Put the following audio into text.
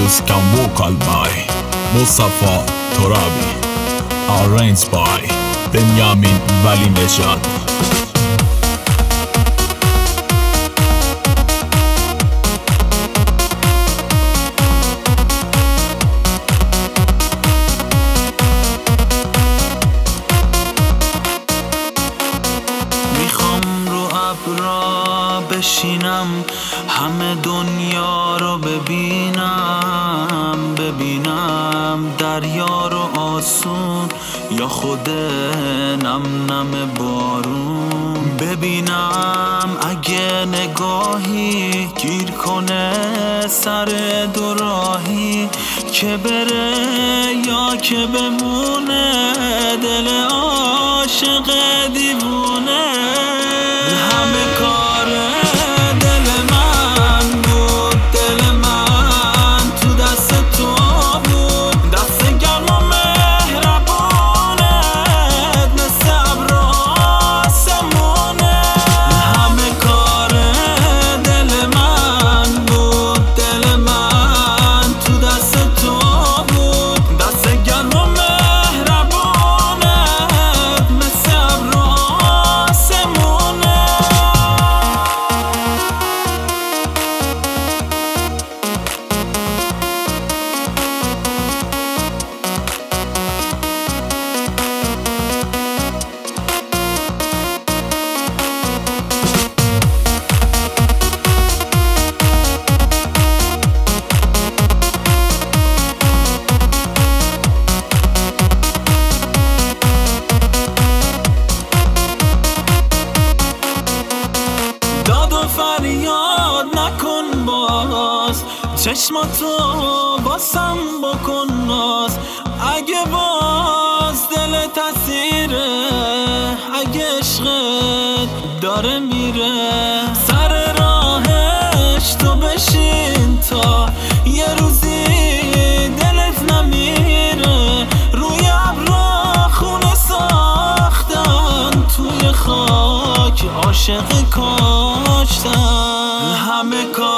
Muskan vocal by Mustafa Torabi, arranged by Benjamin Vali Neshad. بشینم همه دنیا رو ببینم دریا رو آسون یا خود نم نم بارون، ببینم اگه نگاهی گیر کنه سر دو راهی، که بره یا که بمونه دل عاشق دیوونه. همه کار فریاد نکن باز، چشماتو باسم بکن ناز. اگه باز دلت اسیره، اگه عشقت داره میره سر راهش، تو بشین تا یه روزی دلت نمیره. روی ابرا خونه ساختن، توی خاک عاشق کاشتن. همه کار